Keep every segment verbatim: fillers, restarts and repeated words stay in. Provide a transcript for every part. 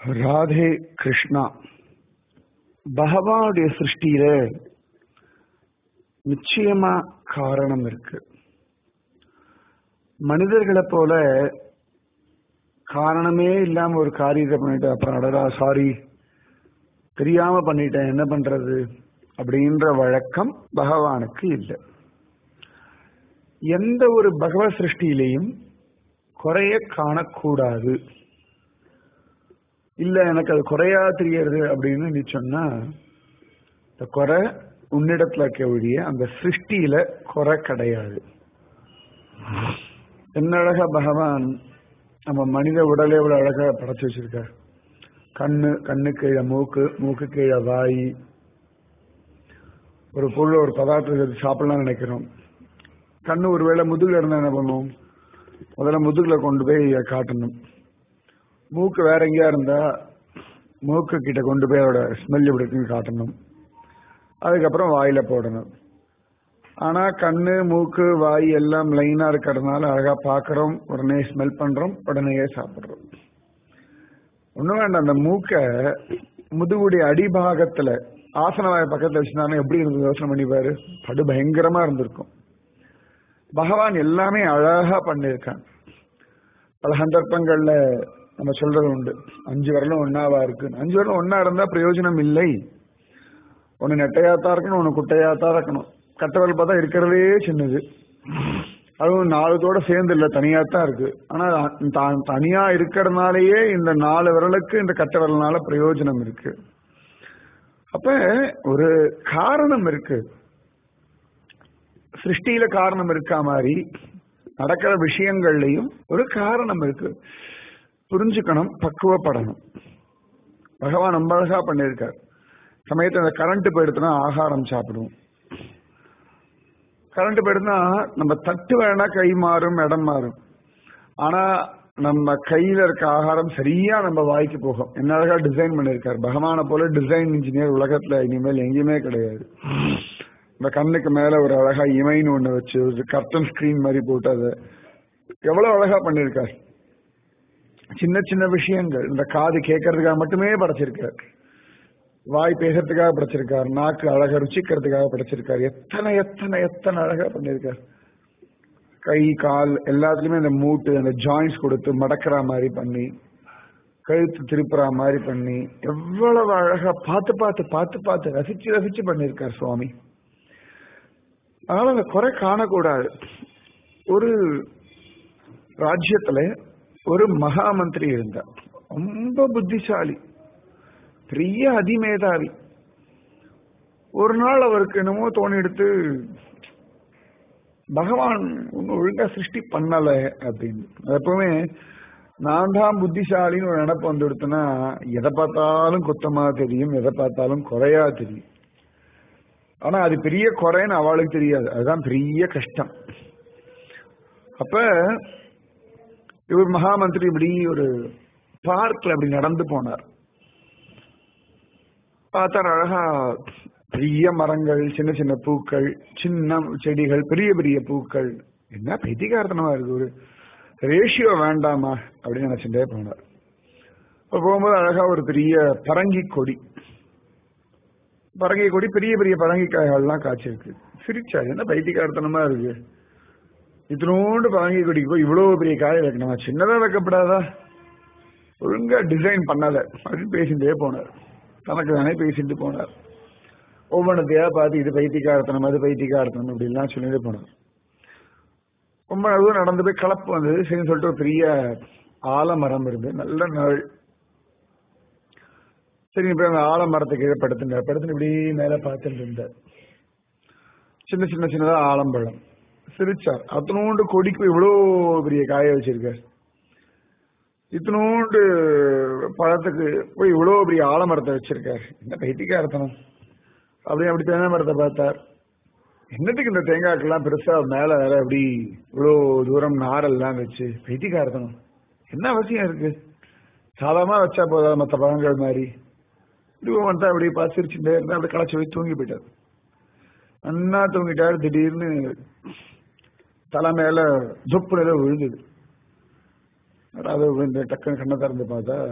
ராதே கிருஷ்ணா. பகவானுடைய சிருஷ்டியில நிச்சயமா காரணம் இருக்கு. மனிதர்களை போல காரணமே இல்லாம ஒரு காரியத்தை பண்ணிட்டு அப்புறம் அடடா சாரி தெரியாம பண்ணிட்டேன் என்ன பண்றது அப்படின்ற வழக்கம் பகவானுக்கு இல்லை. எந்த ஒரு பகவத் சிருஷ்டியிலையும் குறைய காணக்கூடாது. இல்ல எனக்கு அது குறையா தெரியறது அப்படின்னு நீ சொன்னா இந்த குறை உன்னிடத்துல இருக்க ஒழிய அந்த சிருஷ்டியில குறை கிடையாது. என்ன அழகா பகவான் நம்ம மனித உடலை எவ்வளவு அழகா படைச்சு வச்சிருக்கார். கண்ணு கண்ணு கீழே மூக்கு, மூக்கு கீழே வாய். ஒரு பொருள் ஒரு பதார்த்தத்தை சாப்பிடலாம் நினைக்கிறோம். கண்ணு ஒருவேளை முதுகுல இருந்தா என்ன பண்ணுவோம்? முதல்ல முதுகுல கொண்டு போய் காட்டணும். மூக்கு வேற எங்கேயா இருந்தா மூக்கு கிட்ட கொண்டு போய் அதோட ஸ்மெல் எப்படி இருக்குன்னு காட்டணும். அதுக்கப்புறம் வாயில போடணும். ஆனா கண்ணு மூக்கு வாய் எல்லாம் லைனா இருக்கிறதுனால அழகா பாக்குறோம், உடனே ஸ்மெல் பண்றோம், உடனே சாப்பிடுறோம். ஒண்ணும் வேண்டாம், அந்த மூக்க முதுகுடைய அடிபாகத்துல ஆசனவாய பக்கத்துல வச்சிருந்தாலும் எப்படி இருந்து யோசனை பண்ணிப்பாரு, படு பயங்கரமா இருந்திருக்கும். பகவான் எல்லாமே அழகா பண்ணிருக்கான். பல சந்தர்ப்பங்கள்ல நம்ம சொல்றது உண்டு, அஞ்சு வரலும் ஒன்னாவா இருக்கு. அஞ்சு வரலும் ஒன்னா இருந்தா பிரயோஜனம் இல்லை. ஒன்னு நெட்டையாத்தான் இருக்கணும், ஒன்னு குட்டையாத்தான் இருக்கணும். கட்டவரல் பார்த்தா இருக்கிறதே சின்னது, அதுவும் நாலுத்தோட சேர்ந்து இல்ல, தனியாத்தான் இருக்கு. ஆனா தனியா இருக்கிறதுனாலயே இந்த நாலு விரலுக்கு இந்த கட்ட விரல்னால பிரயோஜனம் இருக்கு. அப்ப ஒரு காரணம் இருக்கு. சிருஷ்டியில காரணம் இருக்கா மாதிரி நடக்கிற விஷயங்கள்லயும் ஒரு காரணம் இருக்கு. புரிஞ்சுக்கணும், பக்குவப்படணும். பகவான் ரொம்ப அழகா பண்ணியிருக்கார். சமயத்தை அந்த கரண்ட் போயிடுத்துனா ஆகாரம் சாப்பிடுவோம். கரண்ட் போயிடுத்துனா நம்ம தட்டு வேணா கை மாறும், இடம் மாறும். ஆனா நம்ம கையில இருக்க ஆகாரம் சரியா நம்ம வாய்க்கு போகும். என்ன அழகா டிசைன் பண்ணியிருக்கார். பகவானை போல டிசைன் இன்ஜினியர் உலகத்துல இனிமேல் எங்கேயுமே கிடையாது. இந்த கண்ணுக்கு மேல ஒரு அழகா இமைன்னு ஒண்ணு வச்சு ஒரு கர்டன் ஸ்கிரீன் மாதிரி போட்டு அதை எவ்வளவு அழகா பண்ணியிருக்கார். சின்ன சின்ன விஷயங்கள், இந்த காது கேட்கறதுக்காக மட்டுமே படைச்சிருக்கார், வாய் பேசுறதுக்காக படைச்சிருக்கார், நாக்கு அழகா ருச்சிக்கிறதுக்காக படைச்சிருக்கார். எத்தனை எத்தனை எத்தனை அழகா பண்ணியிருக்கார். கை கால் எல்லாத்துலயுமே இந்த மூட்டு அந்த ஜாயின்ஸ் கொடுத்து மடக்கிற மாதிரி பண்ணி, கழுத்து திருப்புற மாதிரி பண்ணி, எவ்வளவு அழகா பார்த்து பார்த்து பார்த்து பார்த்து ரசிச்சு ரசிச்சு பண்ணியிருக்கார் சுவாமி. அதனால அந்த குறை காணக்கூடாது. ஒரு ராஜ்யத்துல ஒரு மகா மந்திரி இருந்தார், ரொம்ப புத்திசாலி, பெரிய அதிமேதாவி. ஒரு நாள் அவருக்கு என்னமோ தோணி எடுத்து பகவான் ஒன்னும் ஒழுங்கா சிருஷ்டி பண்ணல அப்படின்னு. எப்பவுமே நான் தான் புத்திசாலின்னு ஒரு நினைப்பு வந்து எடுத்தனா எதை பார்த்தாலும் குத்தமா தெரியும், எதை பார்த்தாலும் குறையா தெரியும். ஆனா அது பெரிய குறைன்னு அவளுக்கு தெரியாது, அதுதான் பெரிய கஷ்டம். அப்ப இவர் மகாமந்திரி இப்படி ஒரு பார்க்ல அப்படி நடந்து போனார். பார்த்தார் அழகா பெரிய மரங்கள், சின்ன சின்ன பூக்கள், சின்ன செடிகள், பெரிய பெரிய பூக்கள். என்ன பைத்தியக்காரத்தனமா இருக்கு, ஒரு ரேஷியோ வேண்டாமா அப்படின்னு நினைச்சுட்டே போனார். இப்ப போகும்போது அழகா ஒரு பெரிய பரங்கி கொடி, பரங்கி கொடி பெரிய பெரிய பரங்கிக்காய்கள்லாம் காய்ச்சிருக்கு. சிரிச்சாரு, என்ன பைத்தியக்காரத்தனமா இருக்கு, இத்தினோண்டு பரங்கி கொடிக்கு போய் இவ்வளவு பெரிய காய வைக்கணுமா, சின்னதா வைக்கப்படாதா, ஒழுங்கா டிசைன் பண்ணல அப்படின்னு பேசிட்டே போனார். தனக்கு தானே பேசிட்டு போனார். ஒவ்வொன்றத்தையா பார்த்து இது பைத்தியக்காரத்தனம், அது பைத்தியக்காரத்தனம் அப்படின்லாம் சொல்லிட்டு போனார். ரொம்ப அதுவும் நடந்து போய் கலப்பு வந்தது. சரின்னு சொல்லிட்டு ஒரு பெரிய ஆலமரம் இருந்து நல்ல நாள். சரி இப்ப அந்த ஆலமரத்துக்கு கீழே படுத்துட்டார். படுத்துன்னு இப்படி மேல பார்த்துட்டு இருந்தார். சின்ன சின்ன சின்னதா ஆலம்பழம். சிரிச்சார். அத்தனோண்டு கொடிக்கு இவ்வளவு பெரிய காய வச்சிருக்கார். இத்தனோண்டு பழத்துக்கு போய் இவ்வளவு பெரிய ஆலமரத்தை வச்சிருக்காரு, என்ன பைத்தியக்காரத்தனம் அப்படி. அப்படி தேங்காய் மரத்தை பார்த்தார். என்னத்துக்கு இந்த தேங்காய்க்கெல்லாம் பெருசா மேல வேற அப்படி இவ்வளவு தூரம் நாரெல்லாம் வச்சு, பைத்தியக்காரத்தனம் என்ன அவசியம் இருக்கு, சாதாரணமா வச்சா போதா மற்ற பழங்கள் மாதிரி. இதுவும் வந்தா அப்படி பார்த்து சிரிச்சுட்டே இருந்தா அப்படி களைச்சு போய் தூங்கி போயிட்டார். அண்ணா தூங்கிட்டாரு. திடீர்னு தலை மேல துப்புல விழுந்தது. அதாவது இந்த டக்குன்னு கண்ணை திறந்து பார்த்தா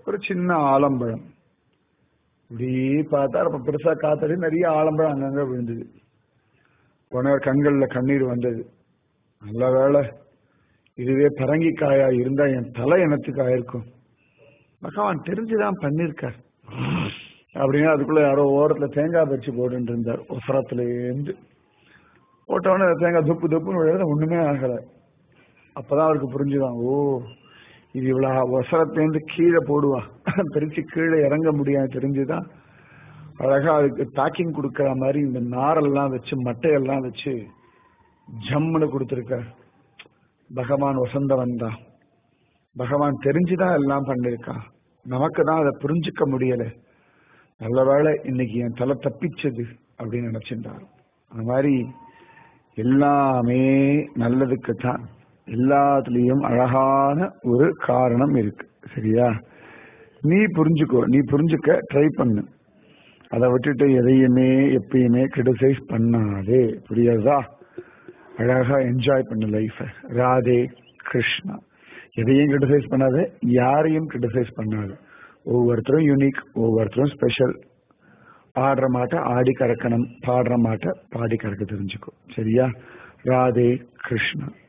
ஒரு சின்ன ஆலம்பழம். இப்படி பார்த்தா அப்ப பெருசா காத்தடி நிறைய ஆலம்பழம் அங்கங்க விழுந்தது. உடனே கண்கள்ல கண்ணீர் வந்தது. நல்ல வேளை இதுவே பரங்கிக்காயா இருந்தா என் தலை எனத்துக்கு ஆயிருக்கும். பகவான் தெரிஞ்சுதான் பண்ணிருக்கார் அப்படின்னு அதுக்குள்ள யாரோ ஓரத்துல தேங்காய் பறிச்சு போட்டு இருந்தார். ஒசரத்துல இருந்து போட்டவொடனே தேங்காய் துப்பு துப்புன்னு விழுத ஒண்ணுமே ஆகல. அப்பதான் அவருக்கு புரிஞ்சுதான், ஓ இது இவ்வளவு ஒசரத்திலேருந்து கீழே போடுவா, பிரிச்சு கீழே இறங்க முடியாது. தெரிஞ்சுதான் அழகா அதுக்கு பேக்கிங் கொடுக்கற மாதிரி இந்த நாரெல்லாம் வச்சு மட்டையெல்லாம் வச்சு ஜம்முன்னு கொடுத்துருக்கார். பகவான் வசந்தவன் தான். பகவான் தெரிஞ்சுதான் எல்லாம் பண்ணிருக்கான். நமக்கு தான் அதை புரிஞ்சுக்க முடியல. நல்ல வேளை இன்னைக்கு என் தலை தப்பிச்சது அப்படின்னு நினைச்சிருந்தார். அந்த மாதிரி எல்லாமே நல்லதுக்கு தான். எல்லாத்துலயும் அழகான ஒரு காரணம் இருக்கு. சரியா? நீ புரிஞ்சுக்கோ, நீ புரிஞ்சுக்க ட்ரை பண்ணு. அதை விட்டுட்டு எதையுமே எப்பயுமே கிரிட்டிசைஸ் பண்ணாதே. புரியாதா? அழகா என்ஜாய் பண்ணு லைஃப. ராதே கிருஷ்ணா. எதையும் கிரிட்டிசைஸ் பண்ணாத, யாரையும் கிரிட்டிசைஸ் பண்ணாத. ஒவ்வொருத்தரும் யூனிக், ஒவ்வொருத்தரும் ஸ்பெஷல். ஆடுற மாட்ட ஆடி கறக்கணும், பாடுற மாட்ட பாடி கறக்க தெரிஞ்சுக்கோ. சரியா? ராதே கிருஷ்ணா.